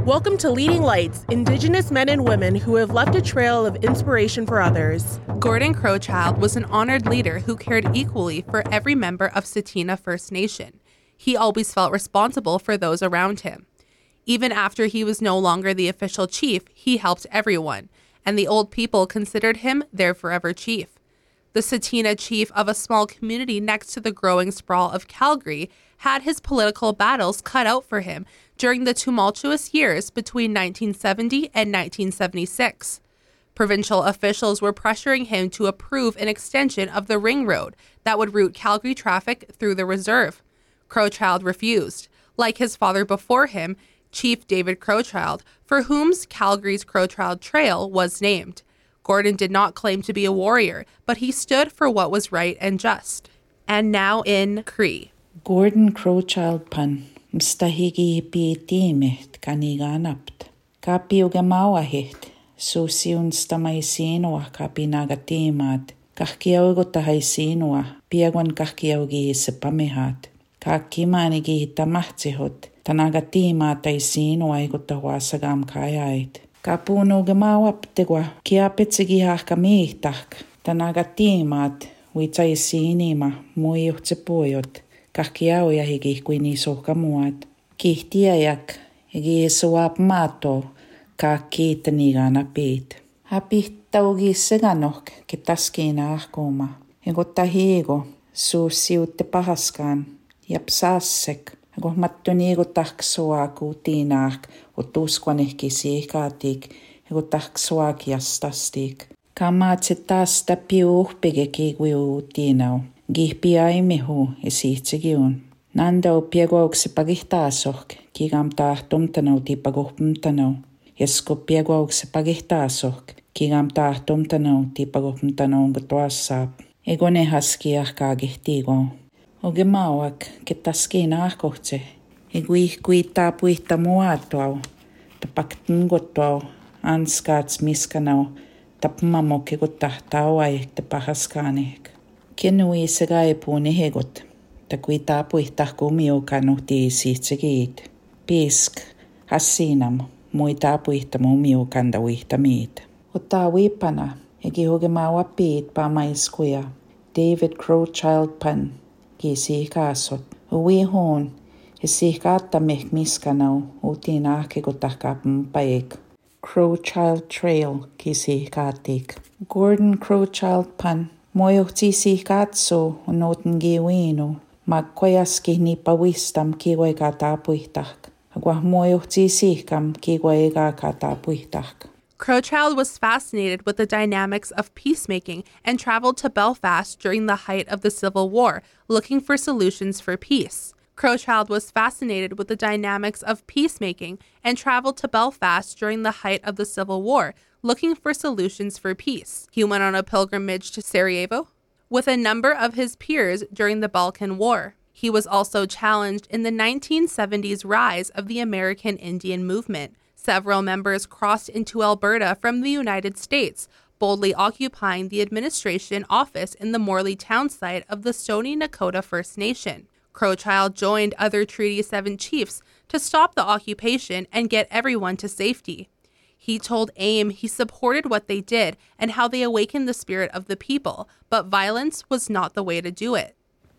Welcome to Leading Lights, Indigenous men and women who have left a trail of inspiration for others. Gordon Crowchild was an honored leader who cared equally for every member of Tsuut'ina First Nation. He always felt responsible for those around him. Even after he was no longer the official chief, he helped everyone, and the old people considered him their forever chief. The Tsuut'ina chief of a small community next to the growing sprawl of Calgary had his political battles cut out for him during the tumultuous years between 1970 and 1976. Provincial officials were pressuring him to approve an extension of the ring road that would route Calgary traffic through the reserve. Crowchild refused, like his father before him, Chief David Crowchild, for whom Calgary's Crowchild Trail was named. Gordon did not claim to be a warrior, but he stood for what was right and just. And now in Cree. Gordon Crowchild pan, mstahigi pi tiimet kaniganapt. Kapi ugemauahit, susiun stamai sinua kapi nagatiimat. Kahkiaugo tahai sinua, piaguan kahkiaugi sepamehat. Kakimanigi tamahtsihot, tanagatiimat ai sinua igutahuasagam kayait. Kapuno gemauaptegua, kiapetsigi hahkamiihtahk. Tanagatiimat, witai sinima, muiuhtsepujot. Kahkiau ja higi kuini sohkamuat. Kihtiajak, higi suap mato, kahki tanigana piit. Hapihtaugi seganohk, ketaskina ahkuma. Ego tahigo, suusiutte pahaskaan, japsaassek. Ego mattonigo tahksuak uutiinaak, utuskuanehki siikaatik, ego tahksuak jastastik. Kamaatse taas tapiu uhpigeki kui uutiinau. Gihpiaimehu esiitsegiun. Nandau pieguaukse pagihtaasok, kigam tahtumtanau tipaguhpumtanau. Jesko pieguaukse pagihtaasok, kigam tahtumtanau tipaguhpumtanau ngatuassaap. Egone haskiah kaagihtiigau. Ogemauak ketaskina ahkohtse. Eguihkui taapuihtamuatuau. Tapaktungotuau. Anskaats miskanau. Tapmamok egutahtauai tepahaskaanehk. Kenui segaipuun ehegot, ta kui taapuihtahku umiukanuhti siitsegiit. Piisk, hassinam, mui taapuihtamu umiukanda uihtamiit. Ottaa viipana, egi hogemaa piit paamaiskuja. David Crowchild pan, kiisi kaasot. Ui huun, esiihkaattamehk miskanau, utiin ahkegotahkaapun paik. Crowchild Trail, kiisi kaatik. Gordon Crowchild pan, Mojohtisi katso on nouten giwinu, makkojaski nipawistam kigoika taapuihtahk. Agua mojohtisi kam kigoika taapuihtahk. Crowchild was fascinated with the dynamics of peacemaking and traveled to Belfast during the height of the Civil War, looking for solutions for peace. Crowchild was fascinated with the dynamics of peacemaking and traveled to Belfast during the height of the Civil War, looking for solutions for peace. He went on a pilgrimage to Sarajevo with a number of his peers during the Balkan War. He was also challenged in the 1970s rise of the American Indian movement. Several members crossed into Alberta from the United States, boldly occupying the administration office in the Morley town site of the Stoney Nakoda First Nation. Crowchild joined other Treaty 7 chiefs to stop the occupation and get everyone to safety. He told AIM he supported what they did and how they awakened the spirit of the people, but violence was not the way to do it.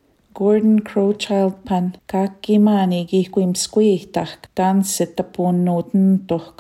Gordon Crowchild pan, kakimani gihkuimskuihtahk, tansetapuun nuutentohk,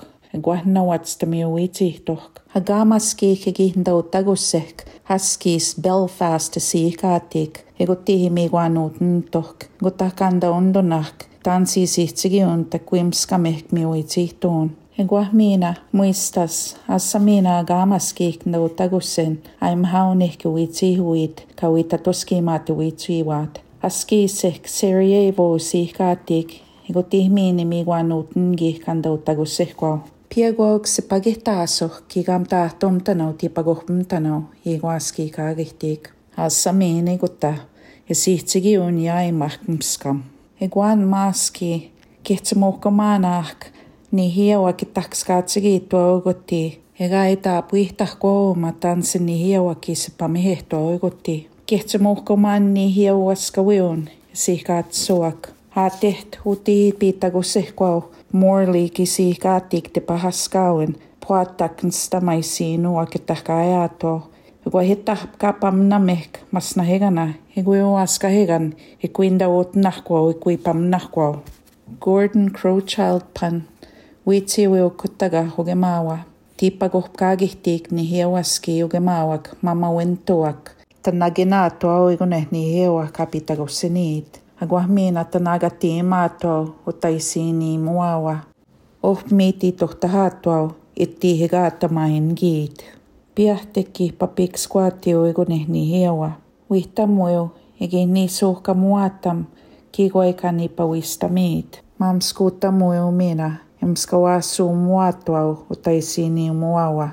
guahnawatstamiuitihtohk. Hagamaskihkigihndau tagussehk, haskis Belfast siikaatik, egotihimiguanuutentohk, gotakanda ondonahk, tansisihtsegiun takuimskamehk miuitihtoon. Eguahmina muistas, assamina agamaskihndau tagussen, aimhaunehki uitihuit, kawitatoskimaat uitiwaat. Askisek Sarajevo siikaatik, egotihmini miguanuutengih kandau tagussehkwau. Pieguaukse pagihtaasok, kigam tahtumtanau tipaguhpumtanau, iguaski kaagihtik. Assamini gutta, esihtsegiun jaimahkmskam. Eguan maaski, kihtsemuhkomaanahk, ni hiawa kitahkskaatsigiittua oigutti. Ega ei taapuihtahkouma tansi ni hiawa kisepamihehtua oigutti. Kihtsemuhkomaan ni hiawaskawiun, siikaatsuak. Haateht huti piitagusehquau morli kisiikaatik te pahaskauin puattakknstamaisiinu aketahkaajaatoa. Hikua hittahkapamnamehk masnahegana higuiuaskahegan hikuindauotnahquau hikuipamnahquau. Gordon Crowchild pan wiitsiwiu kuttaga hugemawa. Tiippagohkaagihtiik ni hiawaski hugemawak mamawintuak. Tanaginatoa oiguneh ni hiawa kapitagossiniit. Aguahmiina tanagatiin maatoa utaisiini muawa. Ohmiiti tohtahaatoa itti higaatamahin giit. Piahteki papiks kuatiu iguneh ni hiawa. Wihtamuiu igin ni suhka muatam kigoikani pawistamiit. Mamskuutamuiu mina imskawasu muatoa utaisiini muawa.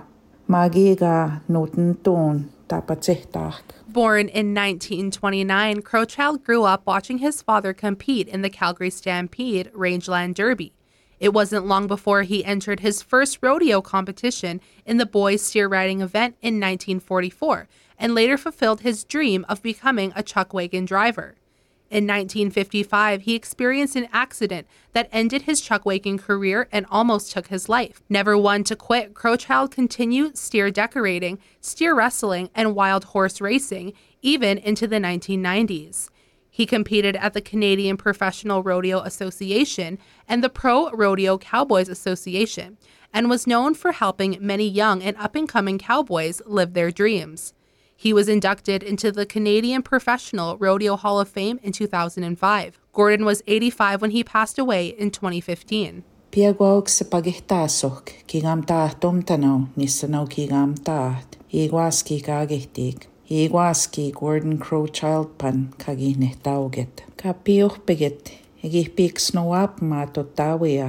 Magiga nutentuun tapatsehtaak. Born in 1929, Crowchild grew up watching his father compete in the Calgary Stampede Rangeland Derby. It wasn't long before he entered his first rodeo competition in the boys' steer riding event in 1944, and later fulfilled his dream of becoming a chuck wagon driver. In 1955, he experienced an accident that ended his chuck wagon career and almost took his life. Never one to quit, Crowchild continued steer decorating, steer wrestling, and wild horse racing, even into the 1990s. He competed at the Canadian Professional Rodeo Association and the Pro Rodeo Cowboys Association, and was known for helping many young and up-and-coming cowboys live their dreams. He was inducted into the Canadian Professional Rodeo Hall of Fame in 2005. Gordon was 85 when he passed away in 2015. Piaguauk se pagihtaasok, kigam tahtomtanau, nissanau kigam taht, iguaski kagihtik. Iguaski Gordon Crowchild pan kagihnehtaugit. Ka piuhpigit, igihpiks noapma totawia.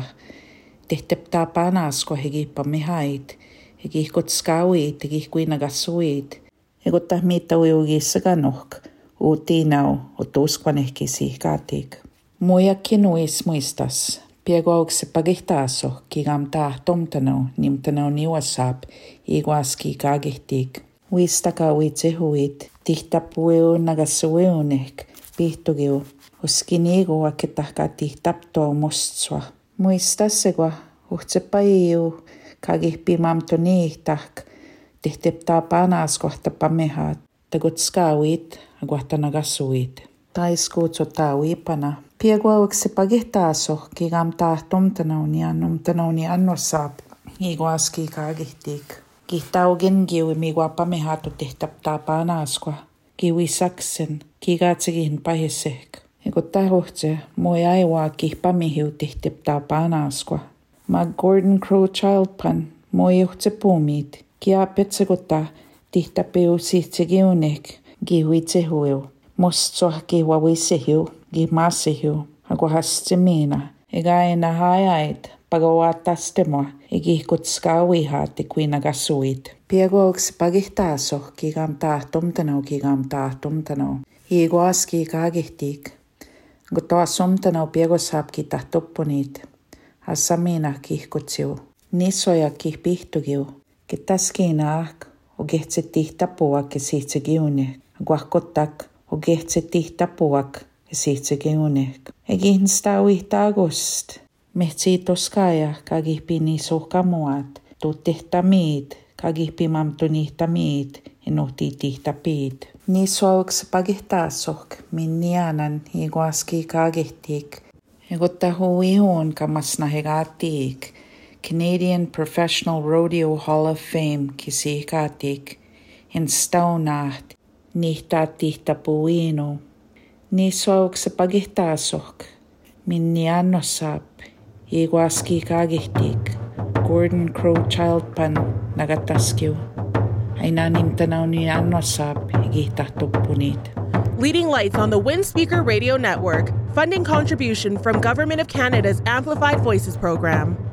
Tihteptapanasko higipamihait, igihkutskawit, igihkuinagasuit. Igutah mitauiugisaganohk, uutinau, utuskwanehkisihkatik. Muja kinuis muistas, piaguauk se pagihtaasok, kigam tahtomtanau, nimtanau niwasap, iguaski kagihtik. Uistaka uitsehuit, tihtapuiu nagasuiunek, pihtugiu, uskinigu aketahka tihtaptoa mustsua. Muistassegua, uhtsepaiu, kagihpimamtoniihtahk, tihteptaapanaskohtapamehat, tagutskawit, aguahtanagasuit. Taiskuutsotawipana. Piaguauksi pagihtaasok, kigam tahtomtanau ni annossaap, iguaski kagihtik. Kihtaugen giwi miguapamehato tihtaptaapanaskua, giwi saksen, kigatsegihin pahisek. Ikuttahuhtse, moi aiwaa kihpamihiu tihtaptaapanaskua. Mag Gordon Crowchild pan, moi juhtse puumit, kiapetsekutta tihtapiu sihtsegiunek, gihuitsehuiu. Mustsoh gihuawisehiu, gihmaasihiu, aguahastsemina, ega ena haajait, pagawaatastemua, igihkutskawihat ikuinagasuit. Piaguauks pagihtaasok, kigam tahtomtanau. Iguaski kagihtik. Gutoasomtanau piagosaap kitahtoponit. Asamina kihkutsiu. Nisoja kihpihtugiu. Kitaskinaak, ugehtsetihtapuak esihtsegiunek. Guahkotak, ugehtsetihtapuak esihtsegiunek. Egihnstauihtaagust. Mehtsitoskaya kagihpini suhkamuat, tuttehtamid, kagihpimamtonihtamid, inuhtitihtapid. Niisuauks pagihtaasok, minnianan iguaski kagihtik. Iguttahuihun kamasnahegatik, Canadian Professional Rodeo Hall of Fame kisihkatik, instaunaht, nihtatiihtapuinu. Niisuauks pagihtaasok, minniannossaap, iguaski kagihtik, Gordon Crowchild pan nagataskiu. Ainanimtanaw ni annossaap, igihtahtoppunit. Leading Lights on the Windspeaker Radio Network, funding contribution from Government of Canada's Amplified Voices program.